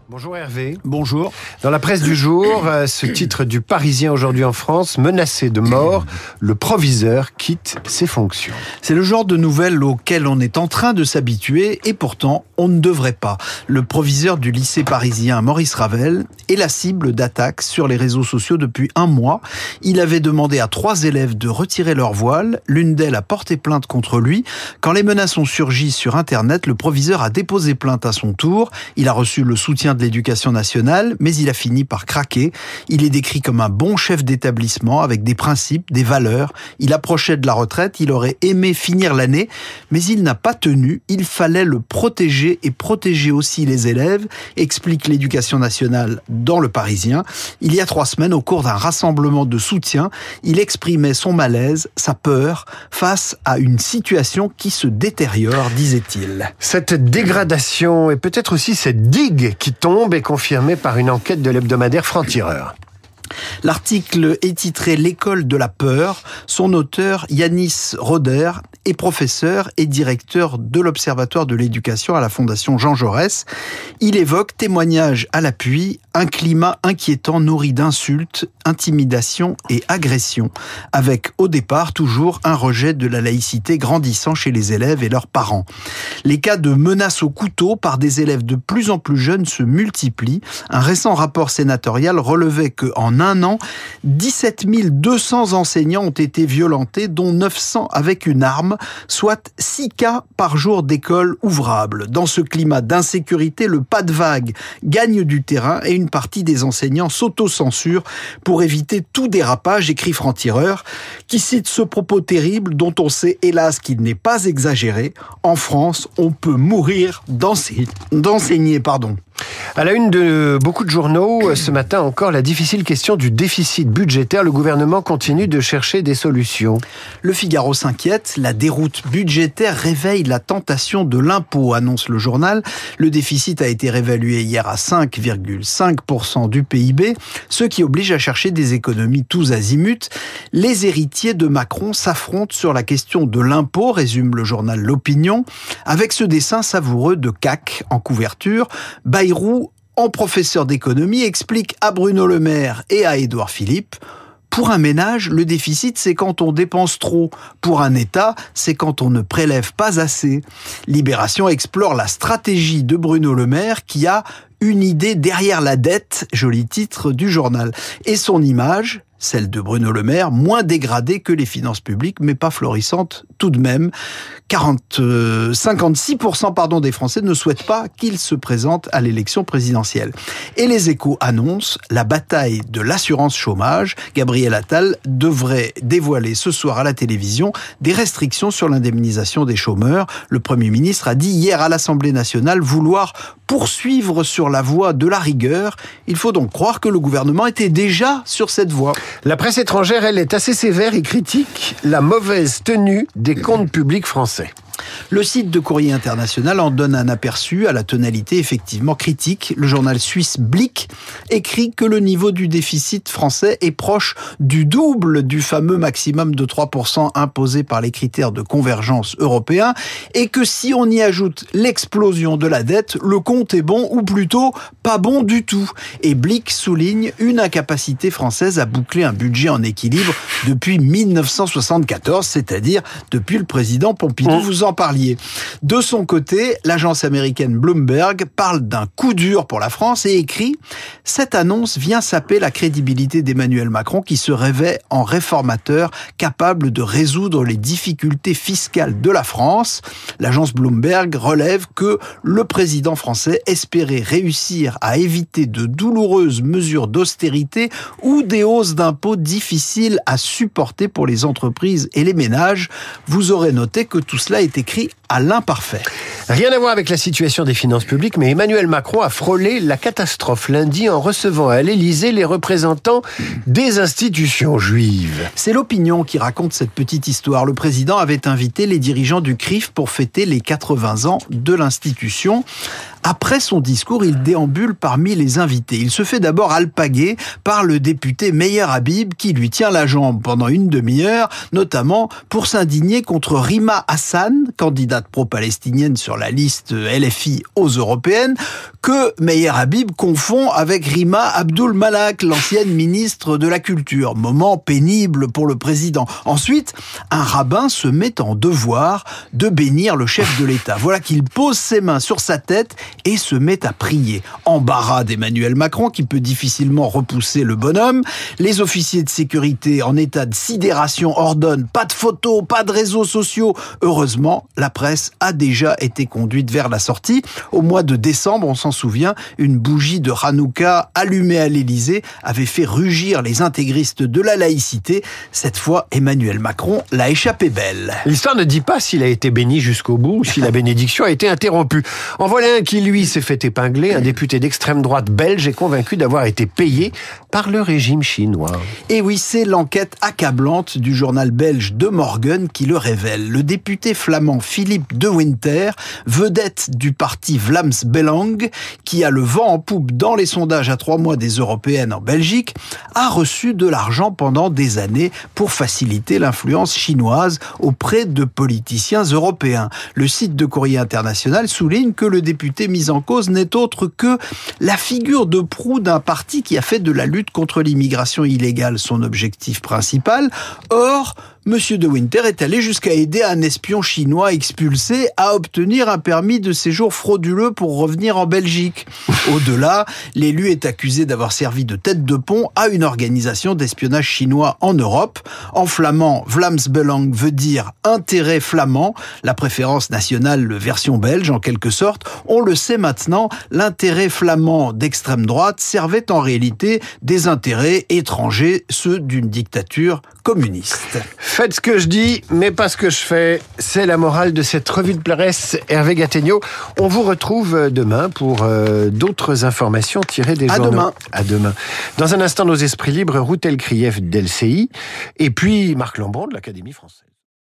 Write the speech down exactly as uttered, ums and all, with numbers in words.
Bonjour Hervé. Bonjour. Dans la presse du jour, ce titre du Parisien aujourd'hui en France, menacé de mort, le proviseur quitte ses fonctions. C'est le genre de nouvelles auxquelles on est en train de s'habituer et pourtant on ne devrait pas. Le proviseur du lycée parisien Maurice Ravel est la cible d'attaques sur les réseaux sociaux depuis un mois. Il avait demandé à trois élèves de retirer leur voile. L'une d'elles a porté plainte contre lui. Quand les menaces ont surgi sur Internet, le proviseur a déposé plainte à son tour. Il a reçu le soutien de l'éducation nationale, mais il a fini par craquer. Il est décrit comme un bon chef d'établissement avec des principes, des valeurs. Il approchait de la retraite, il aurait aimé finir l'année, mais il n'a pas tenu. Il fallait le protéger et protéger aussi les élèves, explique l'éducation nationale dans Le Parisien. Il y a trois semaines, au cours d'un rassemblement de soutien, il exprimait son malaise, sa peur, face à une situation qui se détériore, disait-il. Cette dégradation et peut-être aussi cette digue qui tombe est confirmée par une enquête de l'hebdomadaire Franc-Tireur. L'article est titré « L'école de la peur ». Son auteur, Yanis Roder, est professeur et directeur de l'Observatoire de l'éducation à la Fondation Jean Jaurès. Il évoque, témoignage à l'appui, un climat inquiétant nourri d'insultes, intimidations et agressions, avec au départ toujours un rejet de la laïcité grandissant chez les élèves et leurs parents. Les cas de menaces au couteau par des élèves de plus en plus jeunes se multiplient. Un récent rapport sénatorial relevait qu'en un an, dix-sept mille deux cents enseignants ont été violentés, dont neuf cents avec une arme, soit six cas par jour d'école ouvrable. Dans ce climat d'insécurité, le pas de vague gagne du terrain et une partie des enseignants s'autocensurent pour éviter tout dérapage, écrit Franc-Tireur, qui cite ce propos terrible dont on sait hélas qu'il n'est pas exagéré. En France, on peut mourir d'enseigner. d'enseigner, pardon. À la une de beaucoup de journaux, ce matin encore, la difficile question du déficit budgétaire. Le gouvernement continue de chercher des solutions. Le Figaro s'inquiète. La déroute budgétaire réveille la tentation de l'impôt, annonce le journal. Le déficit a été réévalué hier à cinq virgule cinq pour cent du P I B, ce qui oblige à chercher des économies tous azimuts. Les héritiers de Macron s'affrontent sur la question de l'impôt, résume le journal L'Opinion, avec ce dessin savoureux de C A C en couverture. Bayrou, en professeur d'économie, explique à Bruno Le Maire et à Édouard Philippe: pour un ménage, le déficit, c'est quand on dépense trop. Pour un État, c'est quand on ne prélève pas assez. Libération explore la stratégie de Bruno Le Maire qui a une idée derrière la dette, joli titre du journal. Et son image, celle de Bruno Le Maire, moins dégradée que les finances publiques, mais pas florissante tout de même. quarante, euh, cinquante-six pour cent pardon, des Français ne souhaitent pas qu'il se présente à l'élection présidentielle. Et les Échos annoncent la bataille de l'assurance chômage. Gabriel Attal devrait dévoiler ce soir à la télévision des restrictions sur l'indemnisation des chômeurs. Le Premier ministre a dit hier à l'Assemblée nationale vouloir poursuivre sur la voie de la rigueur. Il faut donc croire que le gouvernement était déjà sur cette voie. La presse étrangère, elle, est assez sévère et critique la mauvaise tenue des comptes publics français. Le site de Courrier International en donne un aperçu à la tonalité effectivement critique. Le journal suisse Blick écrit que le niveau du déficit français est proche du double du fameux maximum de trois pour cent imposé par les critères de convergence européens et que si on y ajoute l'explosion de la dette, le compte est bon ou plutôt pas bon du tout. Et Blick souligne une incapacité française à boucler un budget en équilibre depuis mille neuf cent soixante-quatorze, c'est-à-dire depuis le président Pompidou. Vous en parliez. De son côté, l'agence américaine Bloomberg parle d'un coup dur pour la France et écrit « Cette annonce vient saper la crédibilité d'Emmanuel Macron qui se rêvait en réformateur capable de résoudre les difficultés fiscales de la France. » L'agence Bloomberg relève que le président français espérait réussir à éviter de douloureuses mesures d'austérité ou des hausses d'impôts difficiles à supporter pour les entreprises et les ménages. Vous aurez noté que tout cela est écrit à l'imparfait. Rien à voir avec la situation des finances publiques, mais Emmanuel Macron a frôlé la catastrophe lundi en recevant à l'Élysée les représentants des institutions juives. C'est l'Opinion qui raconte cette petite histoire. Le président avait invité les dirigeants du C R I F pour fêter les quatre-vingts ans de l'institution. Après son discours, il déambule parmi les invités. Il se fait d'abord alpaguer par le député Meyer Habib qui lui tient la jambe pendant une demi-heure, notamment pour s'indigner contre Rima Hassan, candidate pro-palestinienne sur la liste L F I aux européennes, que Meyer Habib confond avec Rima Abdul Malak, l'ancienne ministre de la Culture. Moment pénible pour le président. Ensuite, un rabbin se met en devoir de bénir le chef de l'État. Voilà qu'il pose ses mains sur sa tête et se met à prier. Embarras d'Emmanuel Macron qui peut difficilement repousser le bonhomme. Les officiers de sécurité en état de sidération ordonnent pas de photos, pas de réseaux sociaux. Heureusement, la presse a déjà été conduite vers la sortie. Au mois de décembre, on s'en souvient, une bougie de Hanouka allumée à l'Élysée avait fait rugir les intégristes de la laïcité. Cette fois, Emmanuel Macron l'a échappé belle. L'histoire ne dit pas s'il a été béni jusqu'au bout ou si la bénédiction a été interrompue. En voilà un qui, lui, s'est fait épingler. Un député d'extrême droite belge est convaincu d'avoir été payé par le régime chinois. Et oui, c'est l'enquête accablante du journal belge De Morgen qui le révèle. Le député flamand Philippe De Winter, vedette du parti Vlaams Belang, qui a le vent en poupe dans les sondages à trois mois des européennes en Belgique, a reçu de l'argent pendant des années pour faciliter l'influence chinoise auprès de politiciens européens. Le site de Courrier International souligne que le député mis en cause n'est autre que la figure de proue d'un parti qui a fait de la lutte contre l'immigration illégale son objectif principal. Or, Monsieur De Winter est allé jusqu'à aider un espion chinois expulsé à obtenir un permis de séjour frauduleux pour revenir en Belgique. Au-delà, l'élu est accusé d'avoir servi de tête de pont à une organisation d'espionnage chinois en Europe. En flamand, Vlaams Belang veut dire intérêt flamand, la préférence nationale version belge en quelque sorte. On le sait maintenant, l'intérêt flamand d'extrême droite servait en réalité des intérêts étrangers, ceux d'une dictature communiste. Faites ce que je dis, mais pas ce que je fais. C'est la morale de cette revue de presse. Hervé Gattegno, on vous retrouve demain pour euh, d'autres informations tirées des à journaux. Demain. À demain. Dans un instant, nos esprits libres, Routel Krief d'L C I, et puis Marc Lambron de l'Académie française.